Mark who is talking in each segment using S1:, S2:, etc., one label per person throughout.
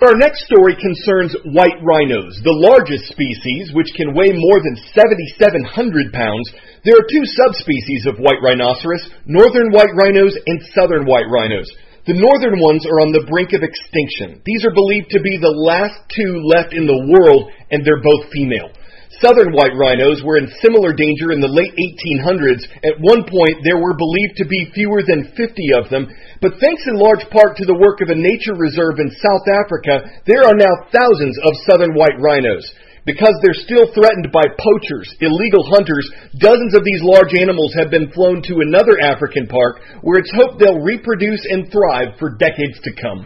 S1: Our next story concerns white rhinos, the largest species, which can weigh more than 7,700 pounds. There are two subspecies of white rhinoceros, northern white rhinos and southern white rhinos. The northern ones are on the brink of extinction. These are believed to be the last two left in the world, and they're both female. Southern white rhinos were in similar danger in the late 1800s. At one point, there were believed to be fewer than 50 of them, but thanks in large part to the work of a nature reserve in South Africa, there are now thousands of southern white rhinos. Because they're still threatened by poachers, illegal hunters, dozens of these large animals have been flown to another African park where it's hoped they'll reproduce and thrive for decades to come.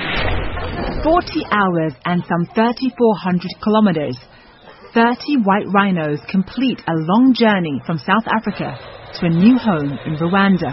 S2: 40 hours and some 3,400 kilometers. 30 white rhinos complete a long journey from South Africa to a new home in Rwanda.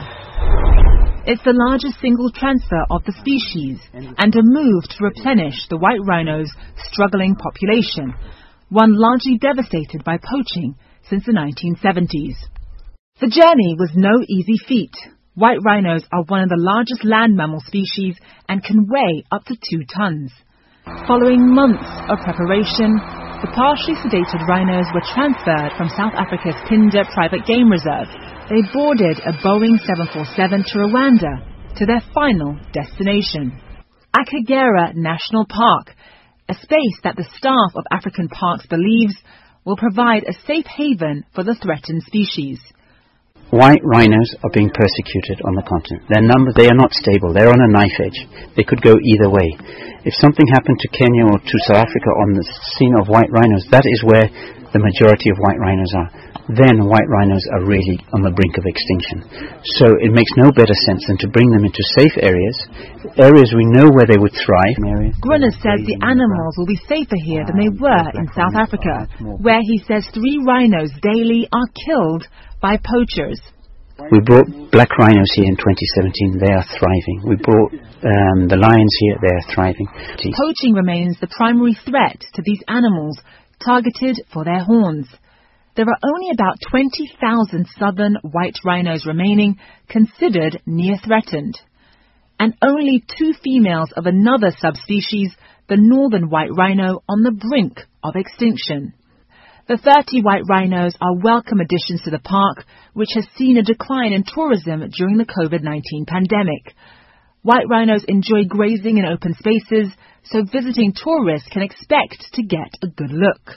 S2: It's the largest single transfer of the species and a move to replenish the white rhino's struggling population, one largely devastated by poaching since the 1970s. The journey was no easy feat. White rhinos are one of the largest land mammal species and can weigh up to 2 tons. Following months of preparation, the partially sedated rhinos were transferred from South Africa's Phinda Private Game Reserve. They boarded a Boeing 747 to Rwanda, to their final destination, Akagera National Park, a space that the staff of African Parks believes will provide a safe haven for the threatened species.
S3: White rhinos are being persecuted on the continent. Their numbers, they are not stable. They're on a knife edge. They could go either way. If something happened to Kenya or to South Africa on the scene of white rhinos, that is where the majority of white rhinos are. Then white rhinos are really on the brink of extinction. So it makes no better sense than to bring them into safe areas we know where they would thrive.
S2: Grunner says the animals will be safer here than they were in South Africa, where he says 3 rhinos daily are killed by poachers.
S3: We brought black rhinos here in 2017. They are thriving. We brought the lions here. They are thriving.
S2: Poaching remains the primary threat to these animals, targeted for their horns. There are only about 20,000 southern white rhinos remaining, considered near threatened, and only 2 females of another subspecies, the northern white rhino, on the brink of extinction. The 30 white rhinos are welcome additions to the park, which has seen a decline in tourism during the COVID-19 pandemic. White rhinos enjoy grazing in open spaces, so visiting tourists can expect to get a good look.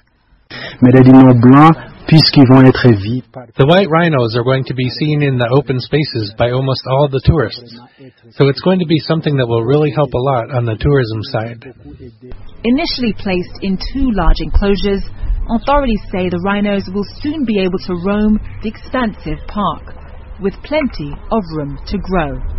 S4: The white rhinos are going to be seen in the open spaces by almost all the tourists, so it's going to be something that will really help a lot on the tourism side.
S2: Initially placed in 2 large enclosures, authorities say the rhinos will soon be able to roam the expansive park, with plenty of room to grow.